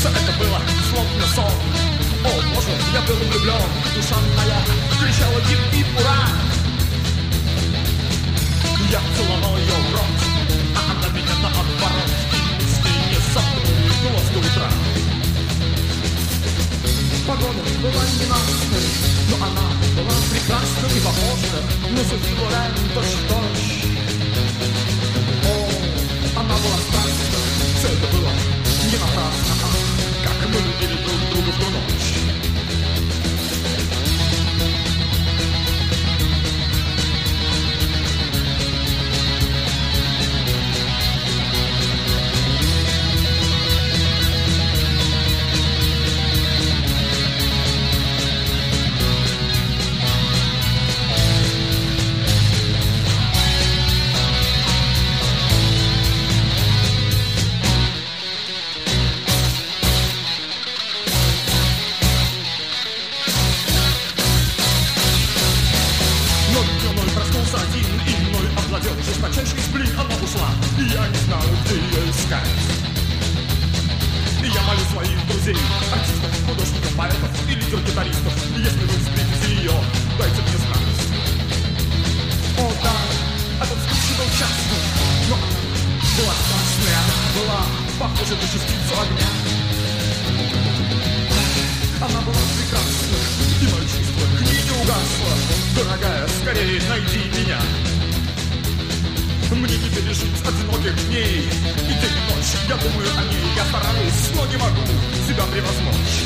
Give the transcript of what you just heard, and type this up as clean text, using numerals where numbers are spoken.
Все это было словно сон. О, Боже, я был влюблен. Душа моя кричала гип-гип, ура! Я целовал ее в рот, а она меня наоборот. И мысли не замкнулась до утра. Погода была ненастной, но она была прекрасна и похожа на Софи Лорен точь-в-точь. О, она была страстна, все это было не напрасно, как мы любили друг друга в ту ночь. Жесточайший сплин, она ушла, и я не знал, где ее искать. И я молю своих друзей, артистов, художников, поэтов и лидер-гитаристов, если вы встретите ее, дайте мне знать. О да, этот случай был частный, но она была страстная, она была похожа на частицу огня. Она была прекрасна, и мое чувство к ней не угасло. Дорогая, скорее найди меня. Мне не пережить одиноких дней. И день и ночь я думаю о ней. Я стараюсь, но не могу себя превозмочь.